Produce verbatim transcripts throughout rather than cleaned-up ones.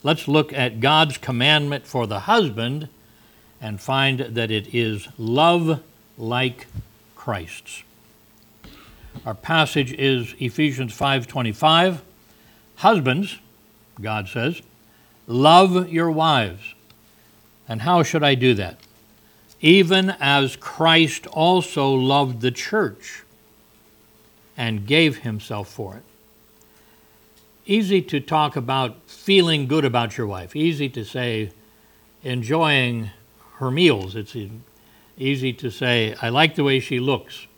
let's look at God's commandment for the husband and find that it is love like Christ's. Our passage is Ephesians five twenty-five. Husbands, God says, love your wives. And how should I do that? Even as Christ also loved the church and gave himself for it. Easy to talk about feeling good about your wife. Easy to say enjoying her meals. It's easy to say, I like the way she looks.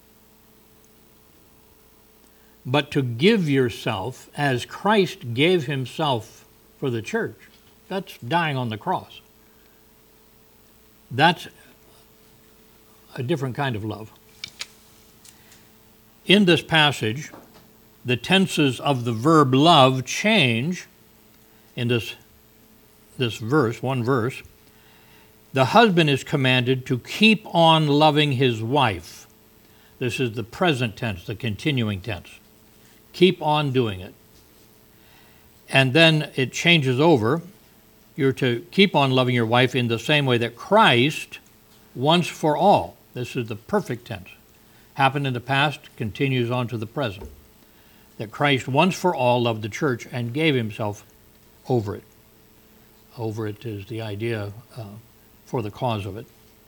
But to give yourself as Christ gave himself for the church, that's dying on the cross. That's a different kind of love. In this passage, the tenses of the verb love change in this, this verse, one verse. The husband is commanded to keep on loving his wife. This is the present tense, the continuing tense. Keep on doing it. And then it changes over. You're to keep on loving your wife in the same way that Christ, once for all, this is the perfect tense, happened in the past, continues on to the present, that Christ once for all loved the church and gave himself over it. Over it is the idea uh, for the cause of it.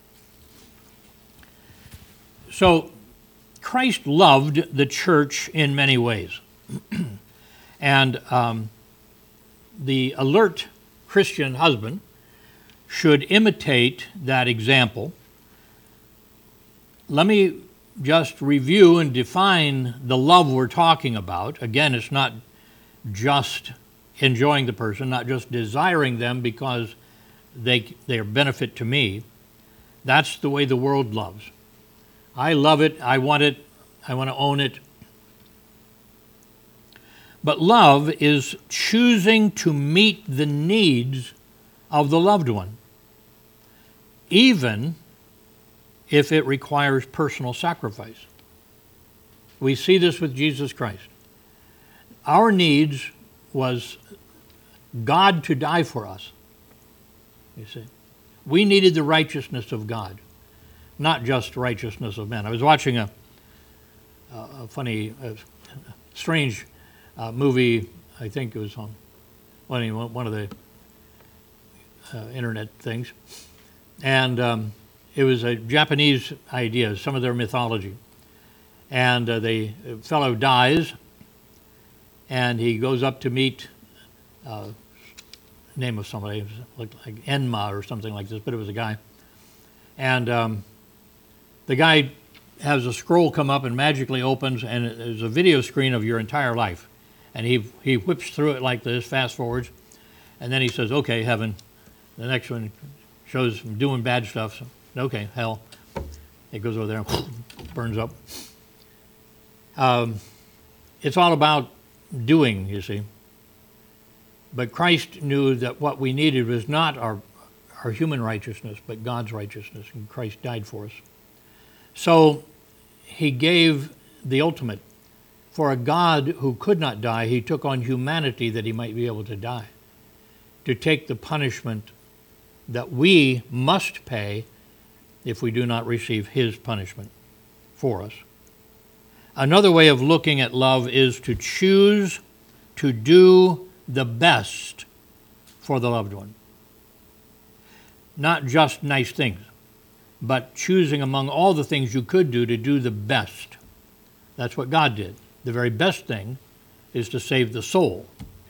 So Christ loved the church in many ways. and um, the alert Christian husband should imitate that example. Let me just review and define the love we're talking about. Again, it's not just enjoying the person, not just desiring them because they they are benefit to me. That's the way the world loves. I love it, I want it, I want to own it. But love is choosing to meet the needs of the loved one, even if it requires personal sacrifice. We see this with Jesus Christ. Our needs was God to die for us. You see, we needed the righteousness of God, not just righteousness of men. I was watching a, a funny, a strange uh, movie. I think it was on one of the uh, internet things, and um, it was a Japanese idea, some of their mythology. And uh, the fellow dies, and he goes up to meet uh, name of somebody, it looked like Enma or something like this, but it was a guy. And um, the guy has a scroll come up and magically opens, and there's a video screen of your entire life. And he he whips through it like this, fast forwards, and then he says, okay, heaven. The next one shows him doing bad stuff. So, okay, hell. It goes over there and burns up. Um, it's all about doing, you see. But Christ knew that what we needed was not our, our human righteousness, but God's righteousness, and Christ died for us. So he gave the ultimate. For a God who could not die, he took on humanity that he might be able to die, to take the punishment that we must pay if we do not receive his punishment for us. Another way of looking at love is to choose to do the best for the loved one. Not just nice things, but choosing among all the things you could do to do the best. That's what God did. The very best thing is to save the soul.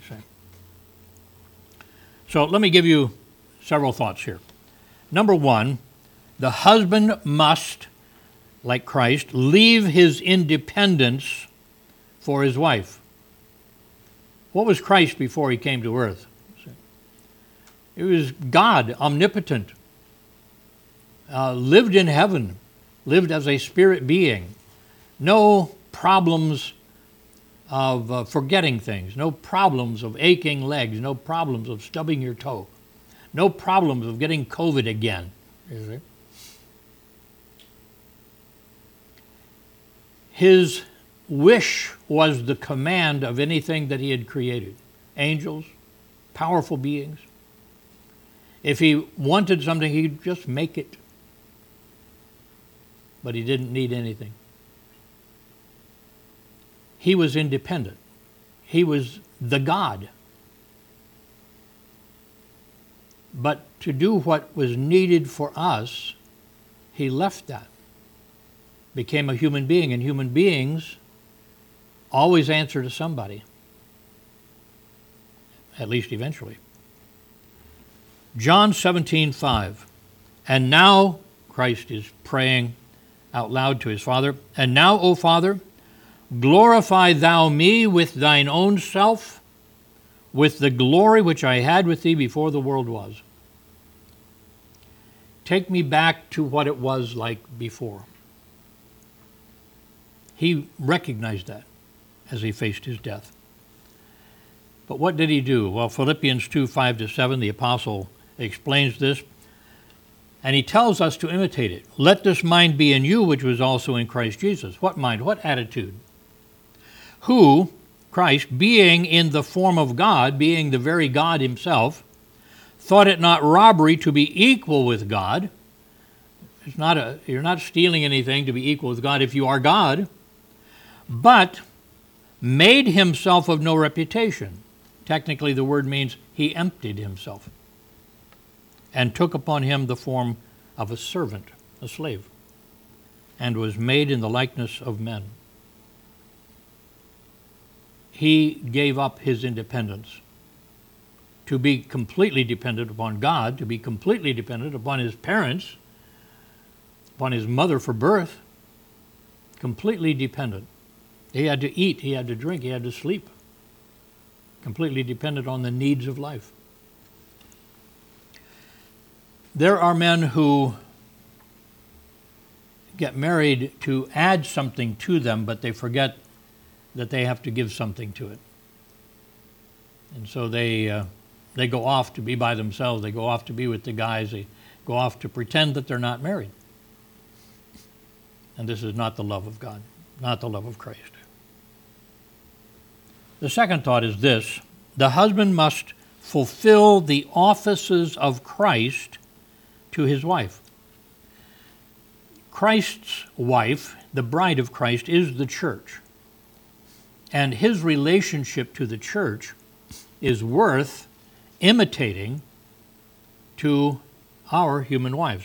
So let me give you several thoughts here. Number one, the husband must, like Christ, leave his independence for his wife. What was Christ before he came to earth? He was God, omnipotent, uh, lived in heaven, lived as a spirit being. No problems of uh, forgetting things, no problems of aching legs, no problems of stubbing your toe, no problems of getting COVID again. You see? His wish was the command of anything that he had created. Angels, powerful beings. If he wanted something, he'd just make it. But he didn't need anything. He was independent. He was the God. But to do what was needed for us, he left that. Became a human being, and human beings always answer to somebody. At least eventually. John seventeen five. And now, Christ is praying out loud to his Father, and now, O Father, glorify thou me with thine own self, with the glory which I had with thee before the world was. Take me back to what it was like before. He recognized that as he faced his death. But what did he do? Well, Philippians two five to seven, the apostle explains this, and he tells us to imitate it. Let this mind be in you, which was also in Christ Jesus. What mind? What attitude? Who, Christ, being in the form of God, being the very God himself, thought it not robbery to be equal with God. It's not a, you're not stealing anything to be equal with God if you are God, but made himself of no reputation. Technically, the word means he emptied himself and took upon him the form of a servant, a slave, and was made in the likeness of men. He gave up his independence to be completely dependent upon God, to be completely dependent upon his parents, upon his mother for birth, completely dependent. He had to eat, he had to drink, he had to sleep, completely dependent on the needs of life. There are men who get married to add something to them, but they forget that they have to give something to it. And so they uh, they go off to be by themselves. They go off to be with the guys. They go off to pretend that they're not married. And this is not the love of God, not the love of Christ. The second thought is this: the husband must fulfill the offices of Christ to his wife. Christ's wife, the bride of Christ, is the church. And his relationship to the church is worth imitating to our human wives.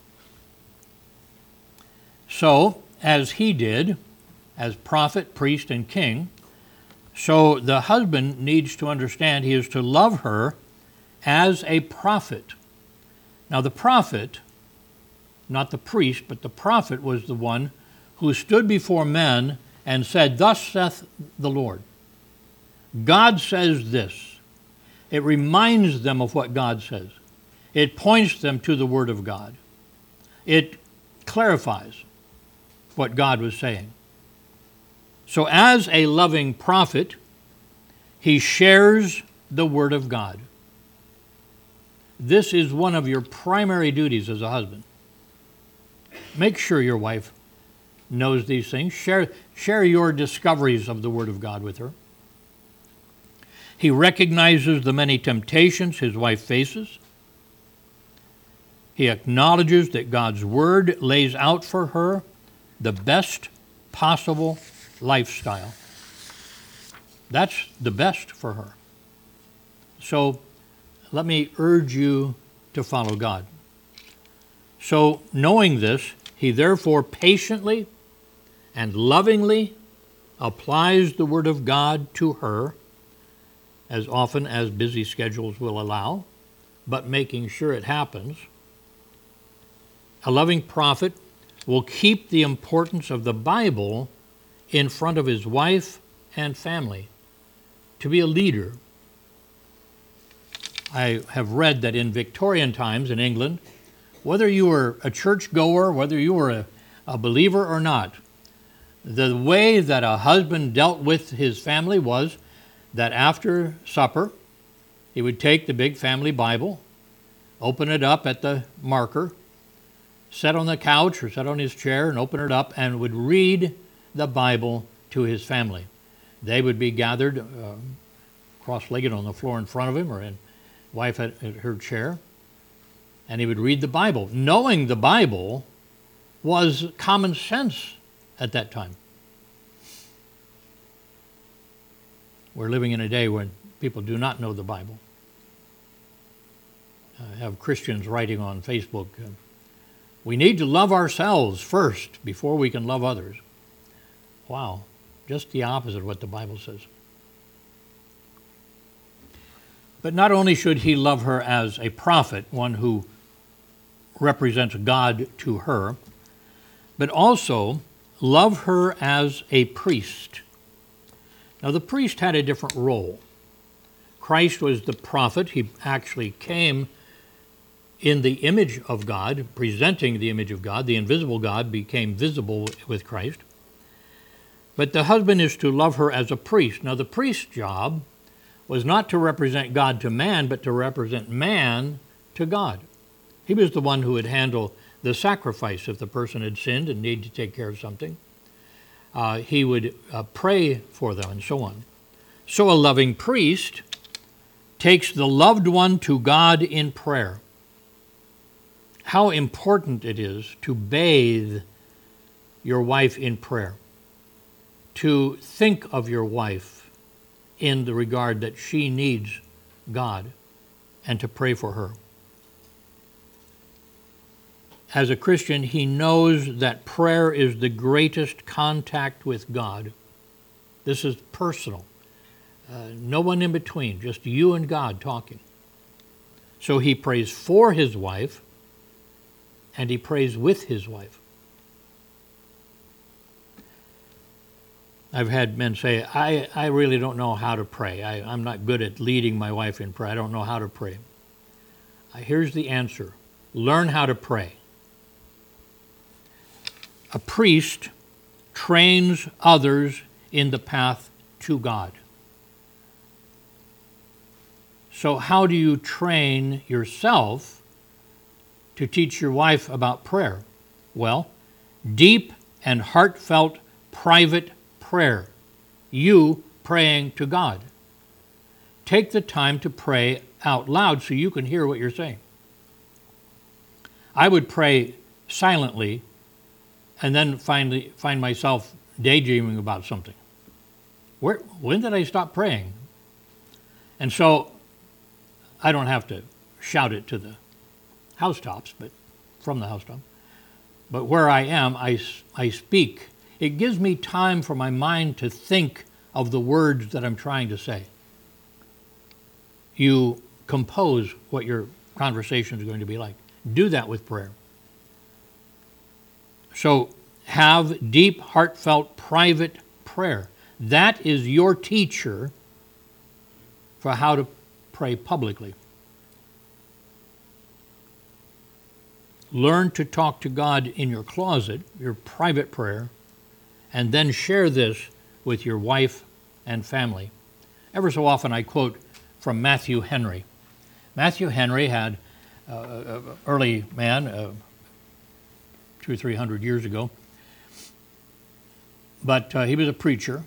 So, as he did, as prophet, priest, and king, so the husband needs to understand he is to love her as a prophet. Now, the prophet, not the priest, but the prophet was the one who stood before men and said, "Thus saith the Lord." God says this. It reminds them of what God says. It points them to the Word of God. It clarifies what God was saying. So as a loving prophet, he shares the Word of God. This is one of your primary duties as a husband. Make sure your wife knows these things. Share, share your discoveries of the Word of God with her. He recognizes the many temptations his wife faces. He acknowledges that God's Word lays out for her the best possible lifestyle. That's the best for her. So let me urge you to follow God. So knowing this, he therefore patiently and lovingly applies the Word of God to her as often as busy schedules will allow, but making sure it happens. A loving prophet will keep the importance of the Bible in front of his wife and family, to be a leader. I have read that in Victorian times in England, whether you were a churchgoer, whether you were a, a believer or not, the way that a husband dealt with his family was that after supper, he would take the big family Bible, open it up at the marker, sit on the couch or sit on his chair and open it up and would read the Bible to his family. They would be gathered uh, cross-legged on the floor in front of him, or in wife at, at her chair, and he would read the Bible. Knowing the Bible was common sense at that time. We're living in a day when people do not know the Bible. I have Christians writing on Facebook, uh, we need to love ourselves first before we can love others. Wow, just the opposite of what the Bible says. But not only should he love her as a prophet, one who represents God to her, but also love her as a priest. Now, the priest had a different role. Christ was the prophet. He actually came in the image of God, presenting the image of God. The invisible God became visible with Christ. But the husband is to love her as a priest. Now, the priest's job was not to represent God to man, but to represent man to God. He was the one who would handle the sacrifice if the person had sinned and needed to take care of something. Uh, he would uh, pray for them and so on. So a loving priest takes the loved one to God in prayer. How important it is to bathe your wife in prayer, to think of your wife in the regard that she needs God, and to pray for her. As a Christian, he knows that prayer is the greatest contact with God. This is personal. Uh, no one in between, just you and God talking. So he prays for his wife, and he prays with his wife. I've had men say, I, I really don't know how to pray. I, I'm not good at leading my wife in prayer. I don't know how to pray. Uh, here's the answer. Learn how to pray. A priest trains others in the path to God. So how do you train yourself to teach your wife about prayer? Well, deep and heartfelt private prayer. You praying to God. Take the time to pray out loud so you can hear what you're saying. I would pray silently and then finally find myself daydreaming about something. Where, when did I stop praying? And so I don't have to shout it to the housetops, but from the housetop. But where I am, I, I speak. It gives me time for my mind to think of the words that I'm trying to say. You compose what your conversation is going to be like. Do that with prayer. So have deep, heartfelt, private prayer. That is your teacher for how to pray publicly. Learn to talk to God in your closet, your private prayer, and then share this with your wife and family. Ever so often I quote from Matthew Henry. Matthew Henry had uh, an early man, uh, two or three hundred years ago, but uh, he was a preacher.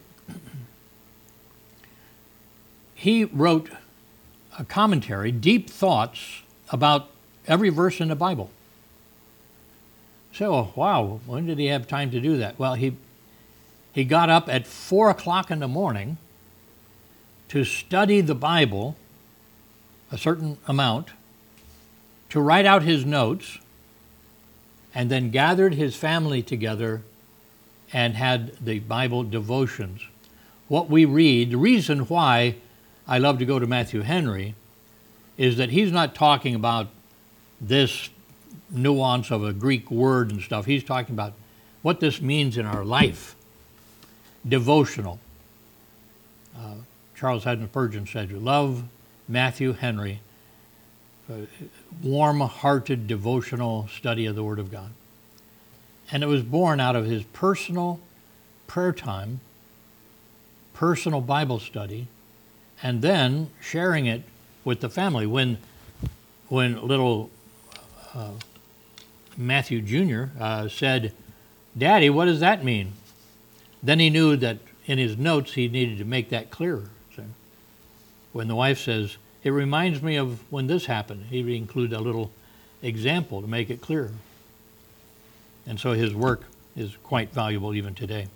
He wrote a commentary, deep thoughts about every verse in the Bible. So, oh, wow, when did he have time to do that? Well, he he got up at four o'clock in the morning to study the Bible, a certain amount, to write out his notes, and then gathered his family together and had the Bible devotions. What we read, the reason why I love to go to Matthew Henry is that he's not talking about this nuance of a Greek word and stuff. He's talking about what this means in our life. Devotional. Uh, Charles Haddon Spurgeon said, love Matthew Henry, uh, warm-hearted devotional study of the Word of God. And it was born out of his personal prayer time, personal Bible study, and then sharing it with the family. When, when little uh, Matthew Junior Uh, said, Daddy, what does that mean? Then he knew that in his notes he needed to make that clearer. So When the wife says, it reminds me of when this happened, he would include a little example to make it clear. And so his work is quite valuable even today.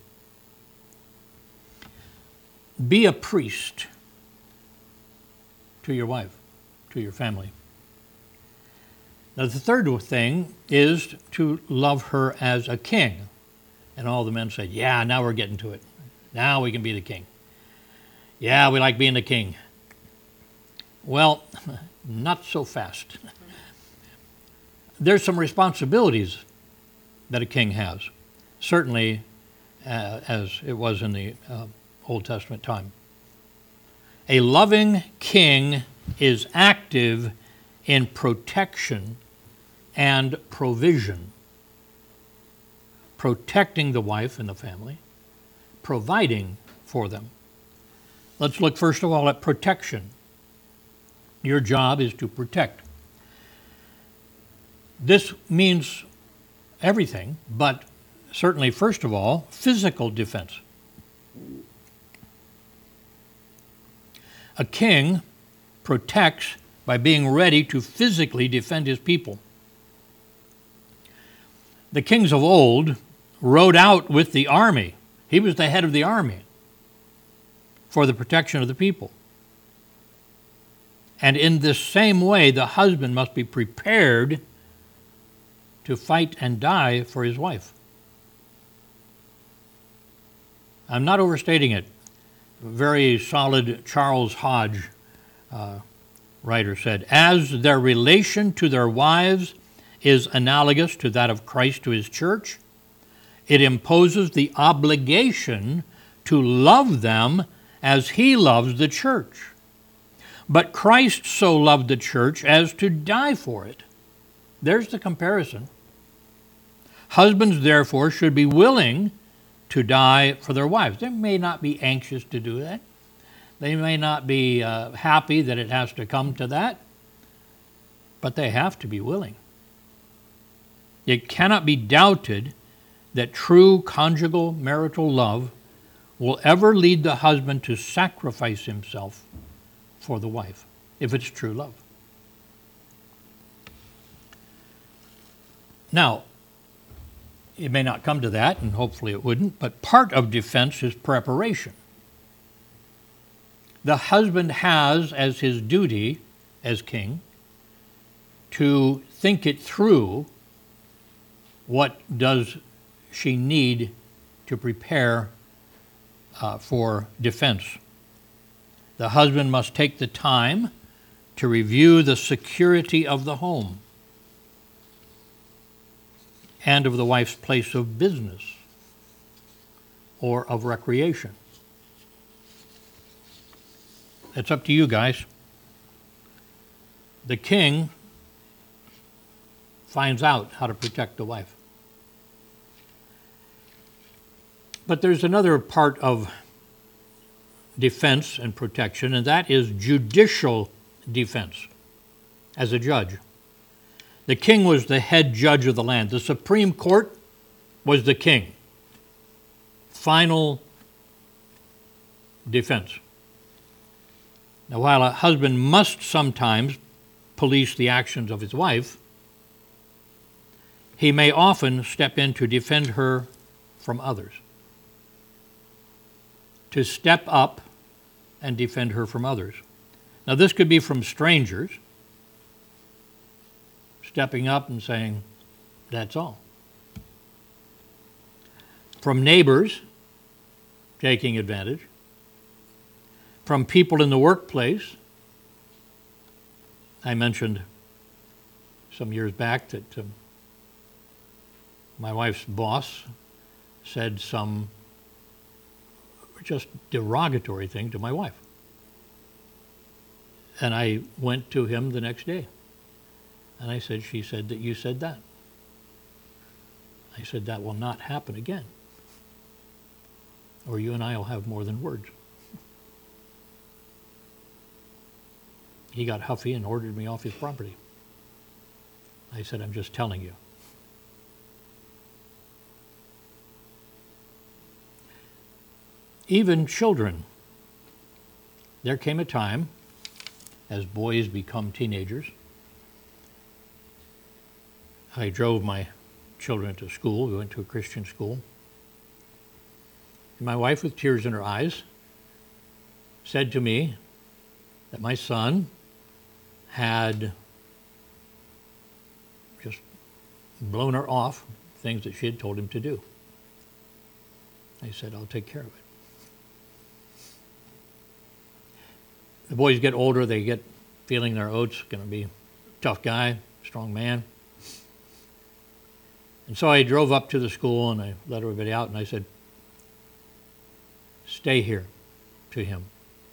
Be a priest to your wife, to your family. Now, the third thing is to love her as a king. And all the men said, yeah, now we're getting to it. Now we can be the king. Yeah, we like being the king. Well, not so fast. There's some responsibilities that a king has, certainly uh, as it was in the uh, Old Testament time. A loving king is active in protection and provision, protecting the wife and the family, providing for them. Let's look first of all at protection. Your job is to protect. This means everything, but certainly, first of all, physical defense. A king protects by being ready to physically defend his people. The kings of old rode out with the army. He was the head of the army for the protection of the people. And in this same way, the husband must be prepared to fight and die for his wife. I'm not overstating it. Very solid Charles Hodge, uh, writer, said, as their relation to their wives is analogous to that of Christ to his church, it imposes the obligation to love them as he loves the church. But Christ so loved the church as to die for it. There's the comparison. Husbands, therefore, should be willing to die for their wives. They may not be anxious to do that. They may not be uh, happy that it has to come to that, but they have to be willing. It cannot be doubted that true conjugal marital love will ever lead the husband to sacrifice himself for the wife, if it's true love. Now, it may not come to that, and hopefully it wouldn't, but part of defense is preparation. The husband has as his duty as king to think it through. What does she need to prepare uh, for defense? The husband must take the time to review the security of the home and of the wife's place of business or of recreation. It's up to you guys. The king finds out how to protect the wife. But there's another part of defense and protection, and that is judicial defense as a judge. The king was the head judge of the land. The Supreme Court was the king. Final defense. Now, while a husband must sometimes police the actions of his wife, he may often step in to defend her from others. To step up and defend her from others. Now, this could be from strangers, stepping up and saying, that's all. From neighbors, taking advantage. From people in the workplace. I mentioned some years back that um, my wife's boss said some just derogatory thing to my wife. And I went to him the next day. And I said, she said that you said that. I said, that will not happen again. Or you and I will have more than words. He got huffy and ordered me off his property. I said, I'm just telling you. Even children. There came a time as boys become teenagers. I drove my children to school. We went to a Christian school. And my wife, with tears in her eyes, said to me that my son had just blown her off, things that she had told him to do. I said, I'll take care of it. The boys get older, they get feeling their oats, going to be a tough guy, strong man. And so I drove up to the school and I let everybody out and I said, stay here to him.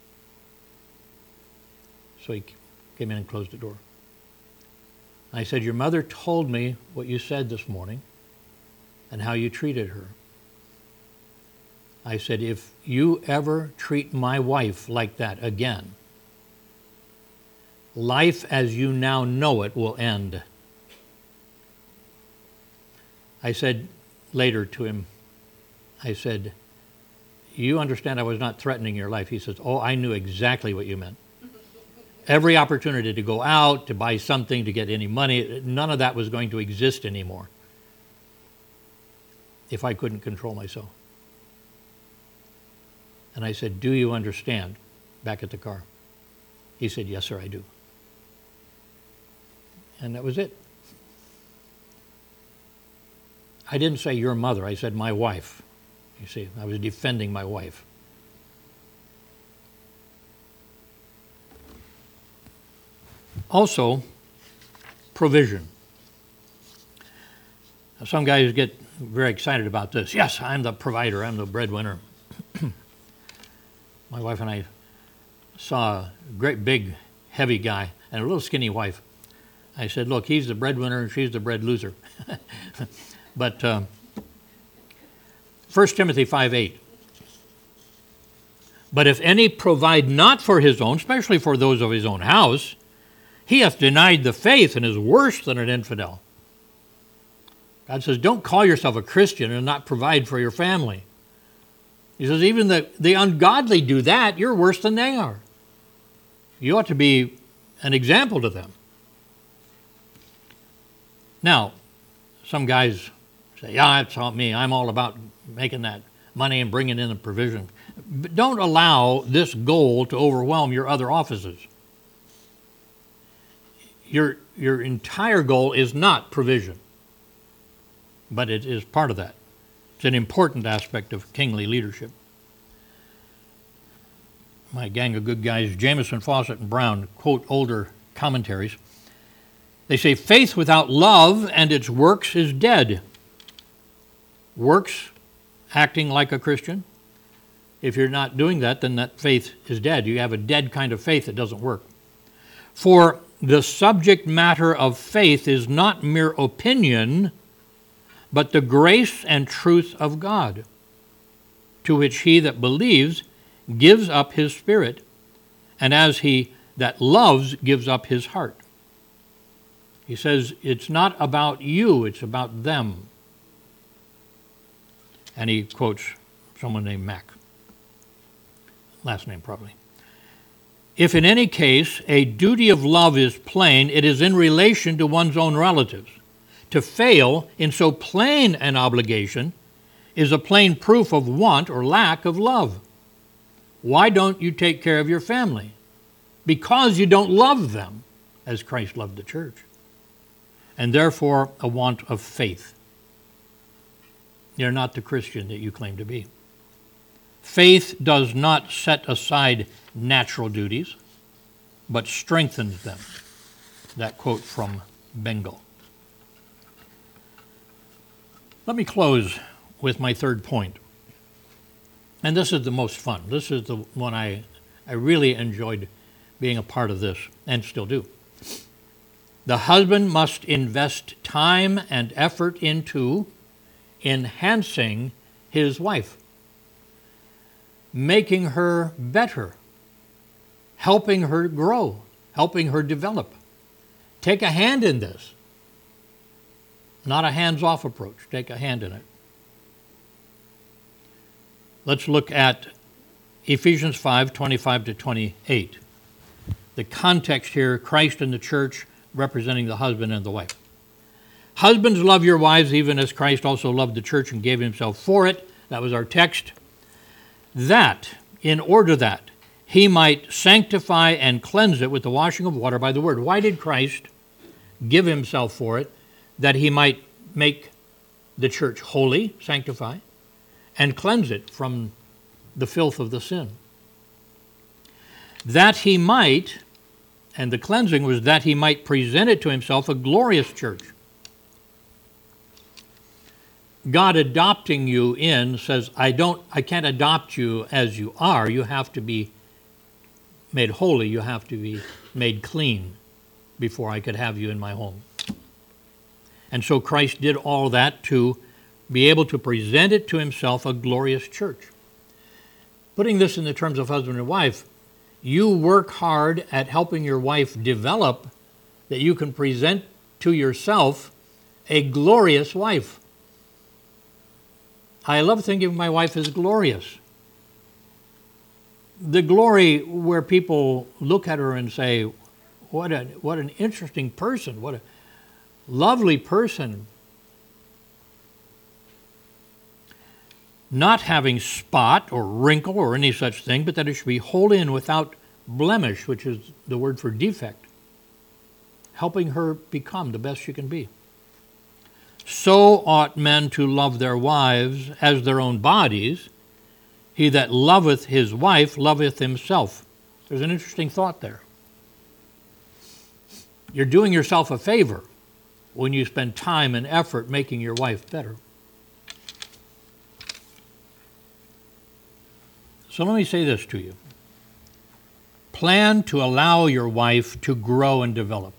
So he came in and closed the door. I said, your mother told me what you said this morning and how you treated her. I said, if you ever treat my wife like that again, life as you now know it will end. I said later to him, I said, you understand I was not threatening your life. He says, oh, I knew exactly what you meant. Every opportunity to go out, to buy something, to get any money, none of that was going to exist anymore if I couldn't control myself. And I said, do you understand? Back at the car. He said, yes, sir, I do. And that was it. I didn't say your mother. I said my wife. You see, I was defending my wife. Also, provision. Now, some guys get very excited about this. Yes, I'm the provider. I'm the breadwinner. My wife and I saw a great big heavy guy and a little skinny wife. I said, look, he's the breadwinner and she's the bread loser. But uh, First Timothy five eight. But if any provide not for his own, especially for those of his own house, he hath denied the faith and is worse than an infidel. God says, don't call yourself a Christian and not provide for your family. He says, even the, the ungodly do that, you're worse than they are. You ought to be an example to them. Now, some guys say, yeah, that's all me. I'm all about making that money and bringing in the provision. But don't allow this goal to overwhelm your other offices. Your, your entire goal is not provision, but it is part of that. It's an important aspect of kingly leadership. My gang of good guys, Jameson, Fawcett, and Brown, quote older commentaries. They say, faith without love and its works is dead. Works, acting like a Christian. If you're not doing that, then that faith is dead. You have a dead kind of faith that doesn't work. For the subject matter of faith is not mere opinion, but the grace and truth of God, to which he that believes gives up his spirit, and as he that loves gives up his heart. He says, it's not about you, it's about them. And he quotes someone named Mack. Last name, probably. If in any case a duty of love is plain, it is in relation to one's own relatives. To fail in so plain an obligation is a plain proof of want or lack of love. Why don't you take care of your family? Because you don't love them as Christ loved the church. And therefore a want of faith. You're not the Christian that you claim to be. Faith does not set aside natural duties, but strengthens them. That quote from Bengel. Let me close with my third point. And this is the most fun. This is the one I, I really enjoyed being a part of this, and still do. The husband must invest time and effort into enhancing his wife, making her better, helping her grow, helping her develop. Take a hand in this. Not a hands-off approach. Take a hand in it. Let's look at Ephesians five, twenty-five to twenty-eight. the context here, Christ and the church representing the husband and the wife. Husbands, love your wives even as Christ also loved the church and gave himself for it. That was our text. That, in order that he might sanctify and cleanse it with the washing of water by the word. Why did Christ give himself for it? That he might make the church holy, sanctify, and cleanse it from the filth of the sin. That he might, and the cleansing was that he might present it to himself a glorious church. God adopting you in says, I don't, I can't adopt you as you are. You have to be made holy. You have to be made clean before I could have you in my home. And so Christ did all that to be able to present it to himself a glorious church. Putting this in the terms of husband and wife, you work hard at helping your wife develop that you can present to yourself a glorious wife. I love thinking of my wife as glorious. The glory where people look at her and say, what a what an interesting person, what a lovely person. Not having spot or wrinkle or any such thing, but that it should be holy and without blemish, which is the word for defect. Helping her become the best she can be. So ought men to love their wives as their own bodies. He that loveth his wife loveth himself. There's an interesting thought there. You're doing yourself a favor when you spend time and effort making your wife better. So let me say this to you. Plan to allow your wife to grow and develop.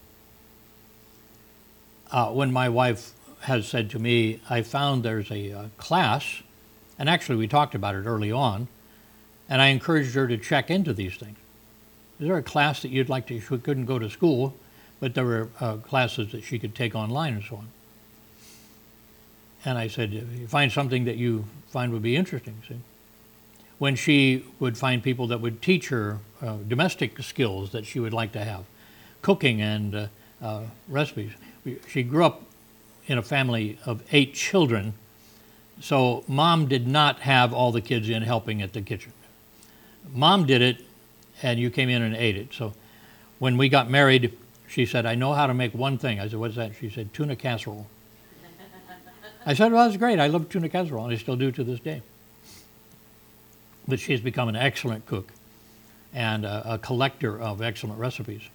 Uh, when my wife has said to me, I found there's a uh, class, and actually we talked about it early on, and I encouraged her to check into these things. Is there a class that you'd like to, she couldn't go to school, but there were uh, classes that she could take online and so on. And I said, if you find something that you find would be interesting, see? When she would find people that would teach her uh, domestic skills that she would like to have, cooking and uh, uh, recipes. She grew up in a family of eight children, so mom did not have all the kids in helping at the kitchen. Mom did it, and you came in and ate it. So when we got married, she said, I know how to make one thing. I said, what's that? She said, tuna casserole. I said, well, that's great. I love tuna casserole, and I still do to this day. But she's become an excellent cook and a, a collector of excellent recipes.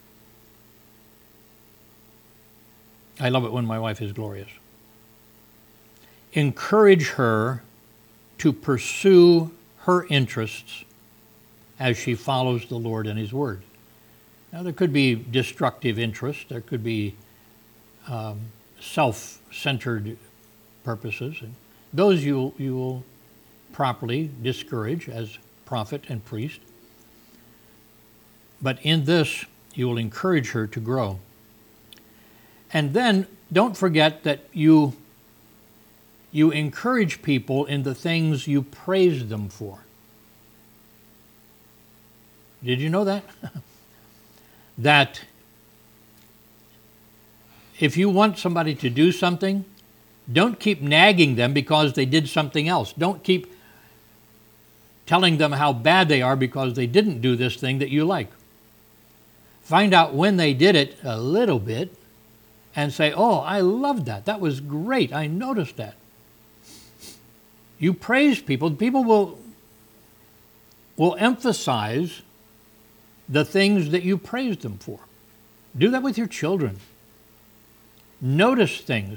I love it when my wife is glorious. Encourage her to pursue her interests as she follows the Lord and his word. Now, there could be destructive interests. There could be um, self-centered purposes. And those you, you will properly discourage as prophet and priest. But in this, you will encourage her to grow. And then don't forget that you, you encourage people in the things you praise them for. Did you know that? That if you want somebody to do something, don't keep nagging them because they did something else. Don't keep telling them how bad they are because they didn't do this thing that you like. Find out when they did it a little bit and say, oh, I loved that. That was great. I noticed that. You praise people. People will, will emphasize the things that you praise them for. Do that with your children. Notice things.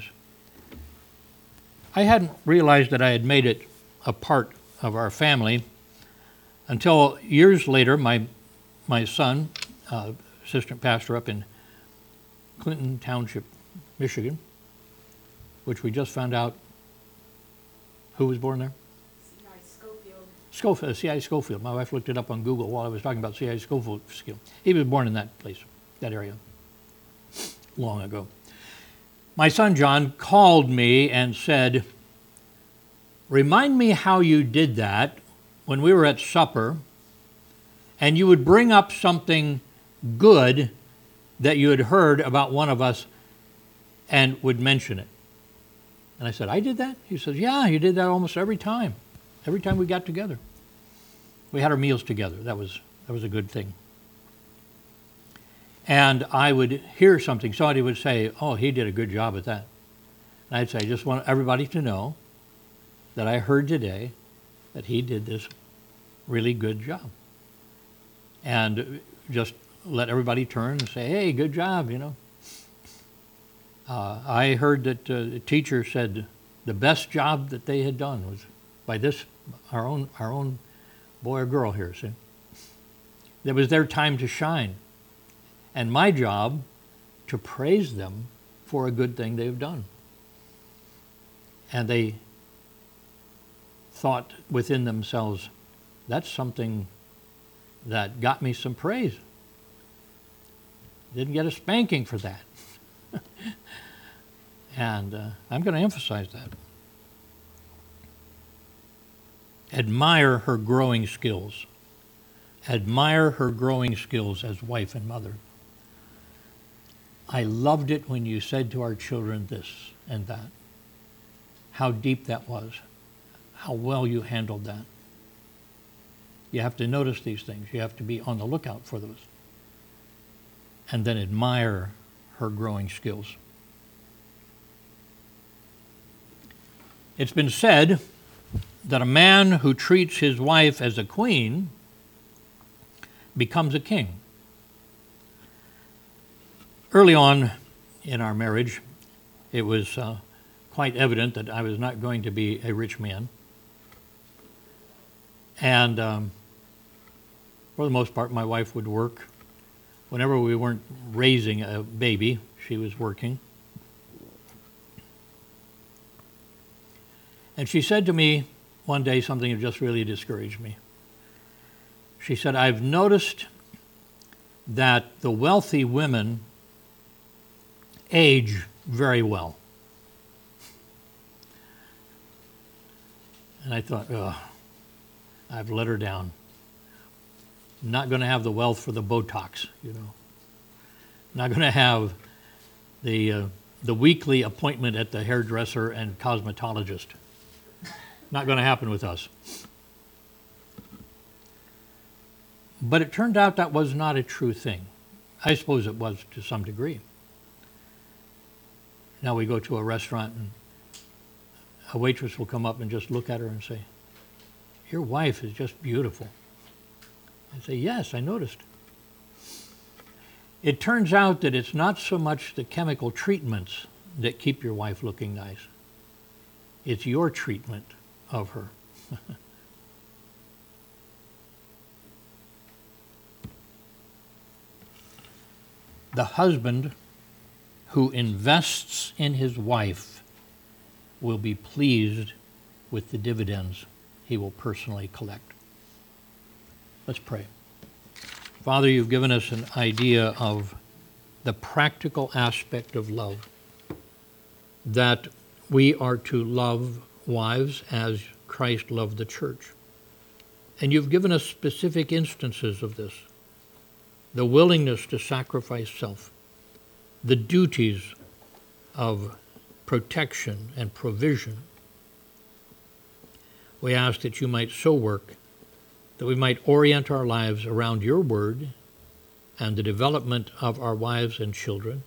I hadn't realized that I had made it a part of our family until years later, my my son, uh, assistant pastor up in Clinton Township, Michigan, which we just found out who was born there? C I Schofield. Schofield, C I Schofield. My wife looked it up on Google while I was talking about C I Schofield. He was born in that place, that area, long ago. My son John called me and said, remind me how you did that when we were at supper, and you would bring up something good that you had heard about one of us and would mention it. And I said, I did that? He says, yeah, you did that almost every time. Every time we got together. We had our meals together. That was, that was a good thing. And I would hear something. Somebody would say, oh, he did a good job at that. And I'd say, I just want everybody to know that I heard today that he did this really good job. And just let everybody turn and say, hey, good job, you know. Uh, I heard that uh, the teacher said the best job that they had done was by this, our own, our own boy or girl here, see. It was their time to shine. And my job to praise them for a good thing they've done. And they thought within themselves, that's something that got me some praise. Didn't get a spanking for that. And uh, I'm going to emphasize that. Admire her growing skills. Admire her growing skills as wife and mother. I loved it when you said to our children this and that. How deep that was. How well you handled that. You have to notice these things. You have to be on the lookout for those. And then admire her growing skills. It's been said that a man who treats his wife as a queen becomes a king. Early on in our marriage, it was uh, quite evident that I was not going to be a rich man. And um, for the most part, my wife would work. Whenever we weren't raising a baby, she was working. And she said to me one day something that just really discouraged me. She said, I've noticed that the wealthy women age very well. And I thought, oh, I've let her down. I'm not going to have the wealth for the Botox, you know. Not going to have the uh, the weekly appointment at the hairdresser and cosmetologist. Not going to happen with us. But it turned out that was not a true thing. I suppose it was to some degree. Now we go to a restaurant and a waitress will come up and just look at her and say, your wife is just beautiful. I say, yes, I noticed. It turns out that it's not so much the chemical treatments that keep your wife looking nice. It's your treatment of her. The husband who invests in his wife will be pleased with the dividends he will personally collect. Let's pray. Father, you've given us an idea of the practical aspect of love, that we are to love wives as Christ loved the church. And you've given us specific instances of this. The willingness to sacrifice self, the duties of protection and provision. We ask that you might so work that we might orient our lives around your word and the development of our wives and children.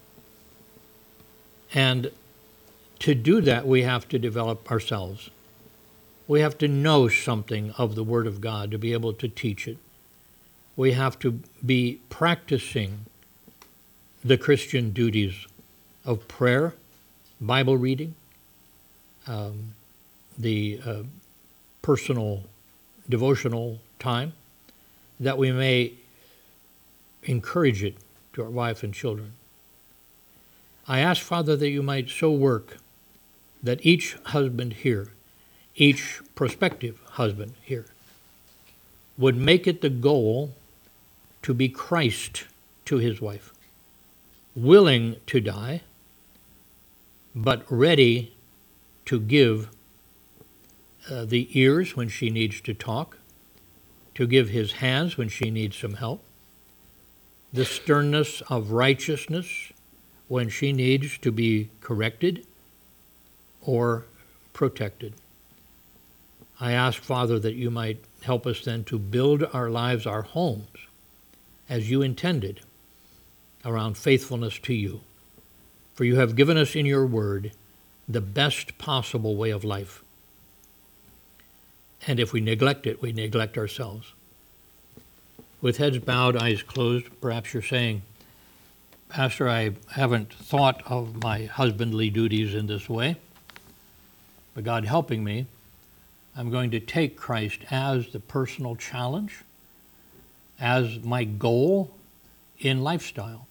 And to do that, we have to develop ourselves. We have to know something of the Word of God to be able to teach it. We have to be practicing the Christian duties of prayer, Bible reading, um, the uh, personal devotional time, that we may encourage it to our wife and children. I ask, Father, that you might so work that each husband here, each prospective husband here, would make it the goal to be Christ to his wife, willing to die, but ready to give uh, the ears when she needs to talk, to give his hands when she needs some help, the sternness of righteousness when she needs to be corrected or protected. I ask, Father, that you might help us then to build our lives, our homes, as you intended, around faithfulness to you. For you have given us in your word the best possible way of life. And if we neglect it, we neglect ourselves. With heads bowed, eyes closed, perhaps you're saying, Pastor, I haven't thought of my husbandly duties in this way, but God helping me, I'm going to take Christ as the personal challenge, as my goal in lifestyle.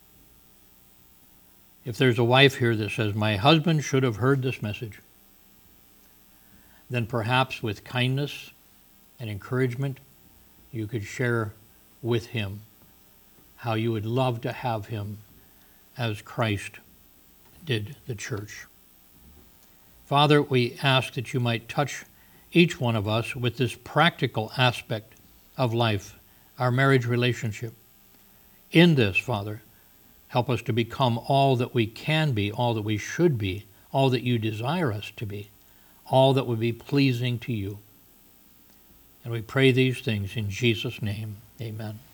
If there's a wife here that says, my husband should have heard this message, then perhaps with kindness and encouragement, you could share with him how you would love to have him as Christ did the church. Father, we ask that you might touch each one of us with this practical aspect of life, our marriage relationship. In this, Father, help us to become all that we can be, all that we should be, all that you desire us to be, all that would be pleasing to you. And we pray these things in Jesus' name. Amen.